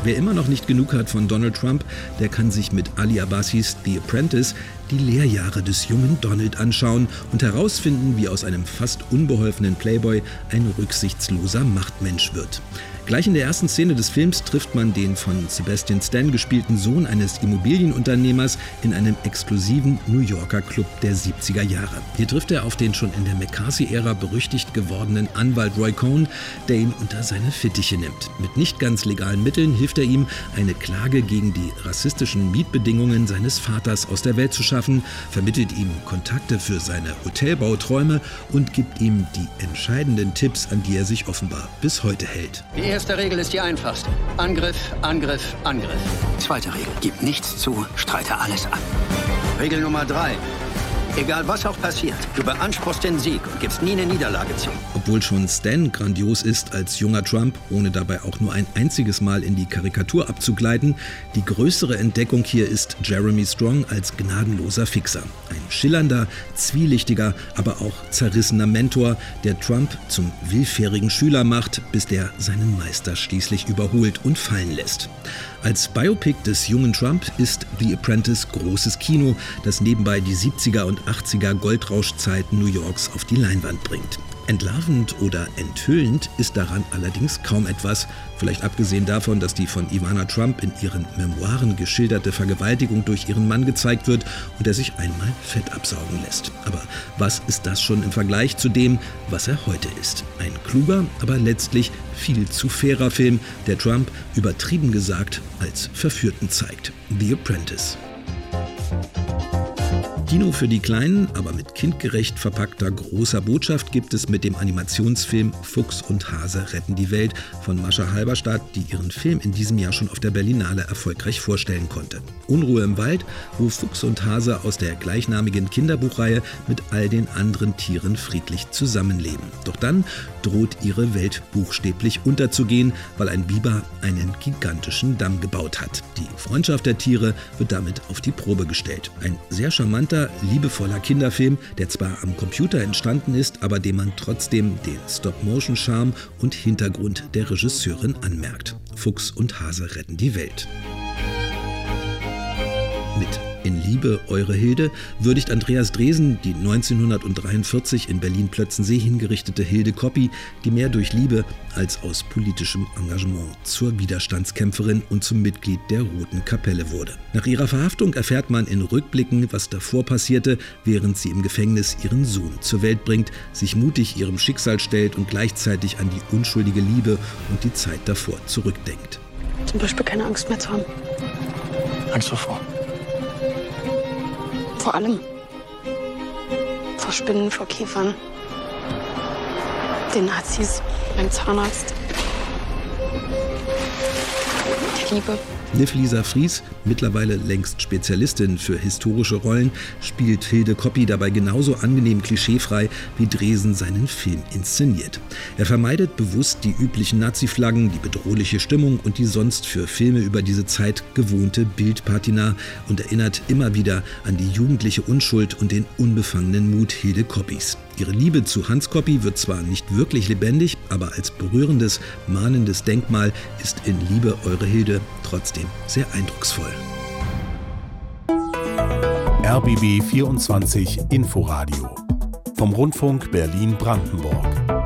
Wer immer noch nicht genug hat von Donald Trump, der kann sich mit Ali Abbasis The Apprentice die Lehrjahre des jungen Donald anschauen und herausfinden, wie aus einem fast unbeholfenen Playboy ein rücksichtsloser Machtmensch wird. Gleich in der ersten Szene des Films trifft man den von Sebastian Stan gespielten Sohn eines Immobilienunternehmers in einem exklusiven New Yorker Club der 70er Jahre. Hier trifft er auf den schon in der McCarthy-Ära berüchtigt gewordenen Anwalt Roy Cohn, der ihn unter seine Fittiche nimmt. Mit nicht ganz legalen Mitteln hilft er ihm, eine Klage gegen die rassistischen Mietbedingungen seines Vaters aus der Welt zu schaffen, vermittelt ihm Kontakte für seine Hotelbauträume und gibt ihm die entscheidenden Tipps, an die er sich offenbar bis heute hält. Die erste Regel ist die einfachste. Angriff, Angriff, Angriff. Zweite Regel. Gib nichts zu, streite alles an. Regel Nummer 3. Egal was auch passiert, du beanspruchst den Sieg und gibst nie eine Niederlage zu. Obwohl schon Stan grandios ist als junger Trump, ohne dabei auch nur ein einziges Mal in die Karikatur abzugleiten, die größere Entdeckung hier ist Jeremy Strong als gnadenloser Fixer. Ein schillernder, zwielichtiger, aber auch zerrissener Mentor, der Trump zum willfährigen Schüler macht, bis der seinen Meister schließlich überholt und fallen lässt. Als Biopic des jungen Trump ist The Apprentice großes Kino, das nebenbei die 70er und 80er Goldrauschzeiten New Yorks auf die Leinwand bringt. Entlarvend oder enthüllend ist daran allerdings kaum etwas, vielleicht abgesehen davon, dass die von Ivana Trump in ihren Memoiren geschilderte Vergewaltigung durch ihren Mann gezeigt wird und er sich einmal Fett absaugen lässt. Aber was ist das schon im Vergleich zu dem, was er heute ist? Ein kluger, aber letztlich viel zu fairer Film, der Trump, übertrieben gesagt, als Verführten zeigt. The Apprentice. Kino für die Kleinen, aber mit kindgerecht verpackter großer Botschaft gibt es mit dem Animationsfilm Fuchs und Hase retten die Welt von Mascha Halberstadt, die ihren Film in diesem Jahr schon auf der Berlinale erfolgreich vorstellen konnte. Unruhe im Wald, wo Fuchs und Hase aus der gleichnamigen Kinderbuchreihe mit all den anderen Tieren friedlich zusammenleben. Doch dann droht ihre Welt buchstäblich unterzugehen, weil ein Biber einen gigantischen Damm gebaut hat. Die Freundschaft der Tiere wird damit auf die Probe gestellt. Ein sehr charmanter, liebevoller Kinderfilm, der zwar am Computer entstanden ist, aber dem man trotzdem den Stop-Motion-Charme und Hintergrund der Regisseurin anmerkt. Fuchs und Hase retten die Welt. Mit In Liebe, eure Hilde würdigt Andreas Dresen die 1943 in Berlin-Plötzensee hingerichtete Hilde Koppi, die mehr durch Liebe als aus politischem Engagement zur Widerstandskämpferin und zum Mitglied der Roten Kapelle wurde. Nach ihrer Verhaftung erfährt man in Rückblicken, was davor passierte, während sie im Gefängnis ihren Sohn zur Welt bringt, sich mutig ihrem Schicksal stellt und gleichzeitig an die unschuldige Liebe und die Zeit davor zurückdenkt. Zum Beispiel keine Angst mehr zu haben. Angst wovor? Vor allem. Vor Spinnen, vor Käfern. Den Nazis, beim Zahnarzt. Der Liebe. Liv Lisa Fries, mittlerweile längst Spezialistin für historische Rollen, spielt Hilde Koppi dabei genauso angenehm klischeefrei, wie Dresen seinen Film inszeniert. Er vermeidet bewusst die üblichen Nazi-Flaggen, die bedrohliche Stimmung und die sonst für Filme über diese Zeit gewohnte Bildpatina und erinnert immer wieder an die jugendliche Unschuld und den unbefangenen Mut Hilde Koppis. Ihre Liebe zu Hans Koppi wird zwar nicht wirklich lebendig, aber als berührendes, mahnendes Denkmal ist In Liebe, eure Hilde trotzdem sehr eindrucksvoll. RBB 24 Inforadio vom Rundfunk Berlin-Brandenburg.